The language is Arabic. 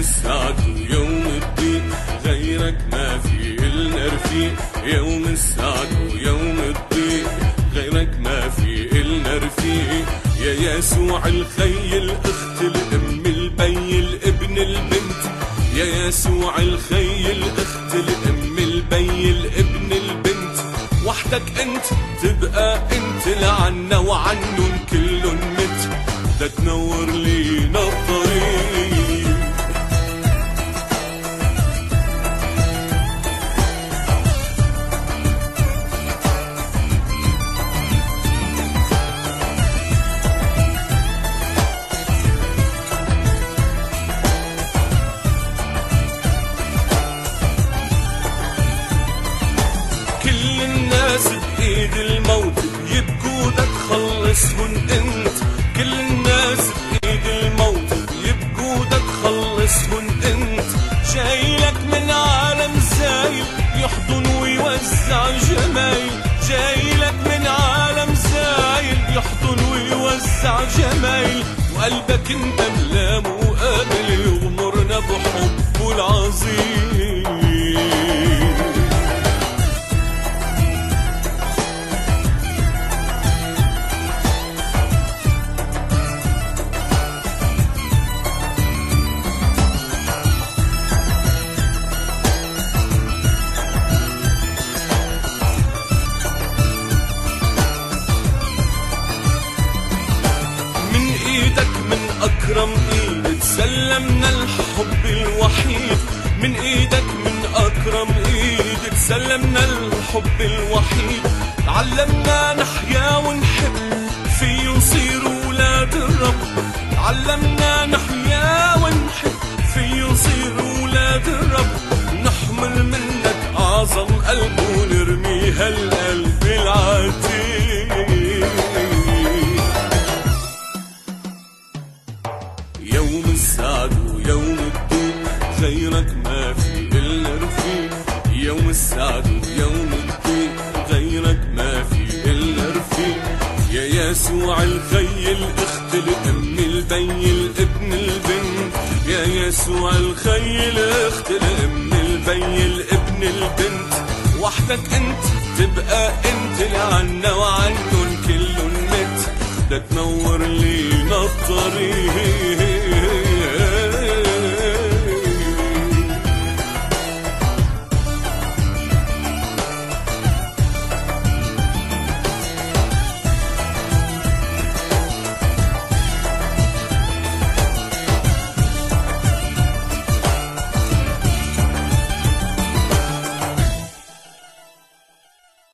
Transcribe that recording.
السعد ويوم الضيق غيرك ما في إلنا رفيق. يوم السعد ويوم الضيق غيرك ما في إلنا رفيق. يا يسوع الخي الأخت الأم البي الابن البنت. يا يسوع الخي الأخت الأم البي الابن البنت. وحدك أنت تبقى أنت لعنا وعنن كلن مت. دا تنور لينا الطريق. كل الناس بإيد الموت يبكوا دا تخلصهن انت. كل الناس بإيد الموت يبكوا دا تخلصهن انت. جايلك من عالم زايل يحضن ويوزع جمايل. جايلك من عالم زايل يحضن ويوزع جمايل. وقلبك انت ملام وقابل يغمرنا بحبه العظيم. أكرم إيد تسلمنا الحب الوحيد. من إيدك من أكرم إيد تسلمنا الحب الوحيد. علمنا نحيا ونحب فيه نصير ولاد الرب. علمنا نحيا ونحب فيه نصير ولاد الرب. نحمل منك أعظم قلب ونرمي هالقلب العتيق. يوم السعد ويوم الضيق غيرك ما في إلنا رفيق. يوم السعد ويوم الضيق غيرك ما في إلنا رفيق. يا يسوع الخي الأخت الأم البي الابن البنت. يا يسوع الخي الأخت الأم البي الابن البنت. وحدك أنت تبقى أنت لعنا وعنن كلن مت. دا تنور لينا الطريق.